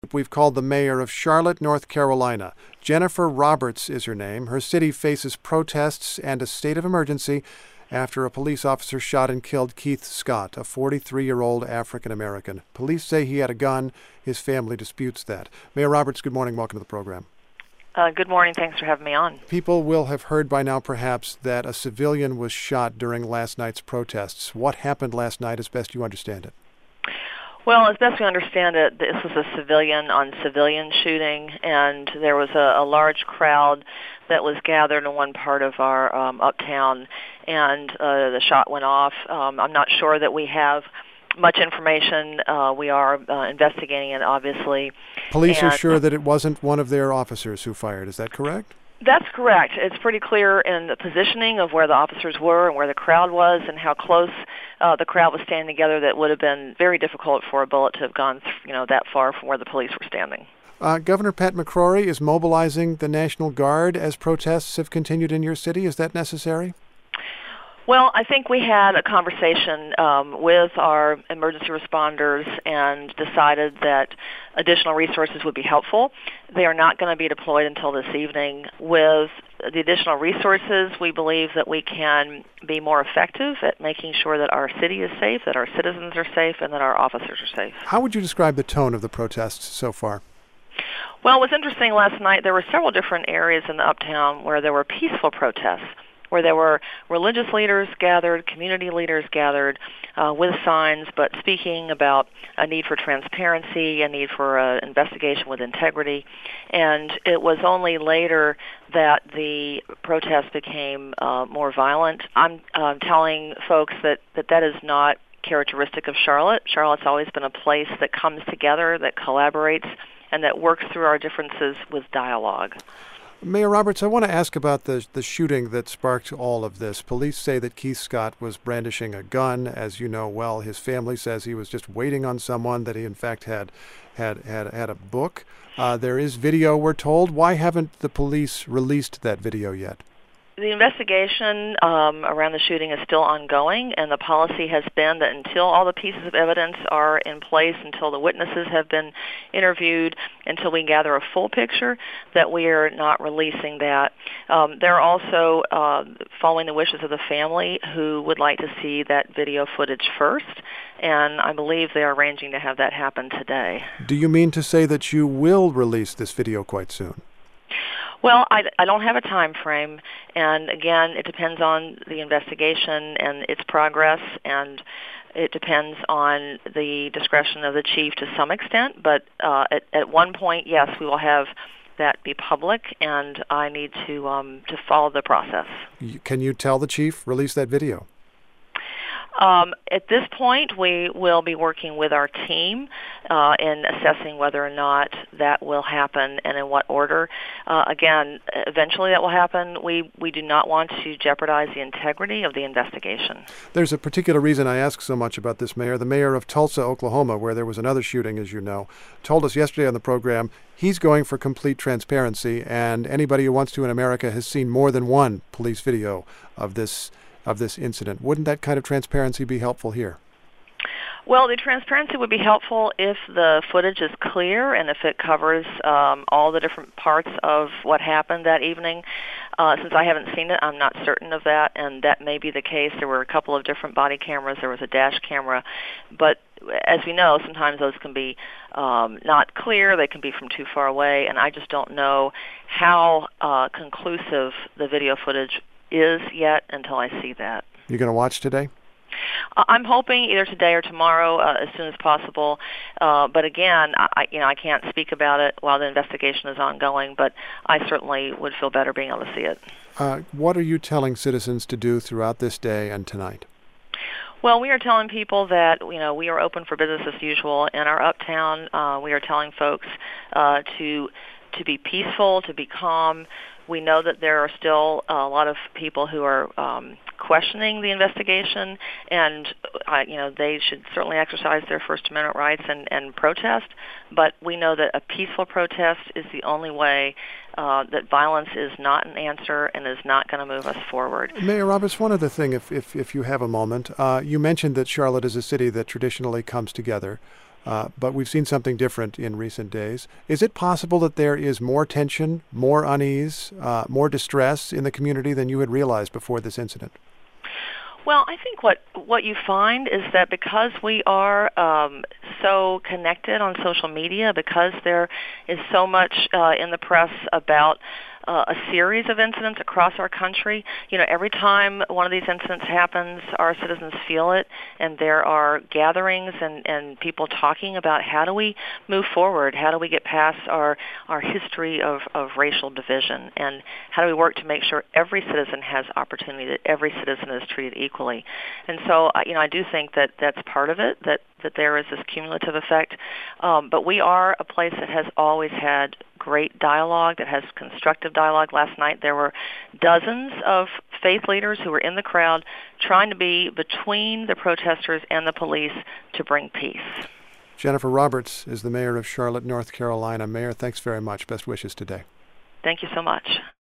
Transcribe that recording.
We've called the mayor of Charlotte, North Carolina. Jennifer Roberts is her name. Her city faces protests and a state of emergency after a police officer shot and killed Keith Scott, a 43-year-old African-American. Police say he had a gun. His family disputes that. Mayor Roberts, good morning. Welcome to the program. Good morning. Thanks for having me on. People will have heard by now, perhaps, that a civilian was shot during last night's protests. What happened last night, as best you understand it? Well, as best we understand it, this was a civilian-on-civilian shooting, and there was a large crowd that was gathered in one part of our uptown, and the shot went off. I'm not sure that we have much information. We are investigating it, obviously. Police are sure that it wasn't one of their officers who fired. Is that correct? That's correct. It's pretty clear in the positioning of where the officers were and where the crowd was and how close the crowd was standing together. That would have been very difficult for a bullet to have gone, that far from where the police were standing. Governor Pat McCrory is mobilizing the National Guard as protests have continued in your city. Is that necessary? Well, I think we had a conversation with our emergency responders and decided that additional resources would be helpful. They are not going to be deployed until this evening. With the additional resources, we believe that we can be more effective at making sure that our city is safe, that our citizens are safe, and that our officers are safe. How would you describe the tone of the protests so far? Well, it was interesting last night. There were several different areas in the uptown where there were peaceful protests, where there were religious leaders gathered, community leaders gathered with signs, but speaking about a need for transparency, a need for an investigation with integrity. And it was only later that the protests became more violent. I'm telling folks that is not characteristic of Charlotte. Charlotte's always been a place that comes together, that collaborates, and that works through our differences with dialogue. Mayor Roberts, I want to ask about the shooting that sparked all of this. Police say that Keith Scott was brandishing a gun. As you know well, his family says he was just waiting on someone, that he in fact had a book. There is video, we're told. Why haven't the police released that video yet? The investigation around the shooting is still ongoing, and the policy has been that until all the pieces of evidence are in place, until the witnesses have been interviewed, until we gather a full picture, that we are not releasing that. They're also following the wishes of the family, who would like to see that video footage first, and I believe they are arranging to have that happen today. Do you mean to say that you will release this video quite soon? Well, I don't have a time frame, and again, it depends on the investigation and its progress, and it depends on the discretion of the chief to some extent, but at one point, yes, we will have that be public, and I need to follow the process. Can you tell the chief, release that video? At this point, we will be working with our team in assessing whether or not that will happen and in what order. Again, eventually that will happen. We do not want to jeopardize the integrity of the investigation. There's a particular reason I ask so much about this, Mayor. The mayor of Tulsa, Oklahoma, where there was another shooting, as you know, told us yesterday on the program he's going for complete transparency, and anybody who wants to in America has seen more than one police video of this incident. Wouldn't that kind of transparency be helpful here? Well, the transparency would be helpful if the footage is clear and if it covers all the different parts of what happened that evening. Since I haven't seen it, I'm not certain of that, and that may be the case. There were a couple of different body cameras. There was a dash camera. But as we know, sometimes those can be not clear. They can be from too far away, and I just don't know how conclusive the video footage is yet until I see that. You're going to watch today? I'm hoping either today or tomorrow, as soon as possible. But again, I can't speak about it while the investigation is ongoing, but I certainly would feel better being able to see it. What are you telling citizens to do throughout this day and tonight? Well, we are telling people that we are open for business as usual in our uptown. We are telling folks to be peaceful, to be calm. We know that there are still a lot of people who are questioning the investigation, and they should certainly exercise their First Amendment rights and protest. But we know that a peaceful protest is the only way, that violence is not an answer and is not going to move us forward. Mayor Roberts, one other thing, if you have a moment. You mentioned that Charlotte is a city that traditionally comes together. but we've seen something different in recent days. Is it possible that there is more tension, more unease, more distress in the community than you had realized before this incident? Well, I think what you find is that because we are so connected on social media, because there is so much in the press about a series of incidents across our country, every time one of these incidents happens, our citizens feel it, and there are gatherings and people talking about how do we move forward, how do we get past our history of racial division, and how do we work to make sure every citizen has opportunity, that every citizen is treated equally. And so, I do think that that's part of it, that there is this cumulative effect. But we are a place that has always had great dialogue, that has constructive dialogue. Last night there were dozens of faith leaders who were in the crowd trying to be between the protesters and the police to bring peace. Jennifer Roberts is the mayor of Charlotte, North Carolina. Mayor, thanks very much. Best wishes today. Thank you so much.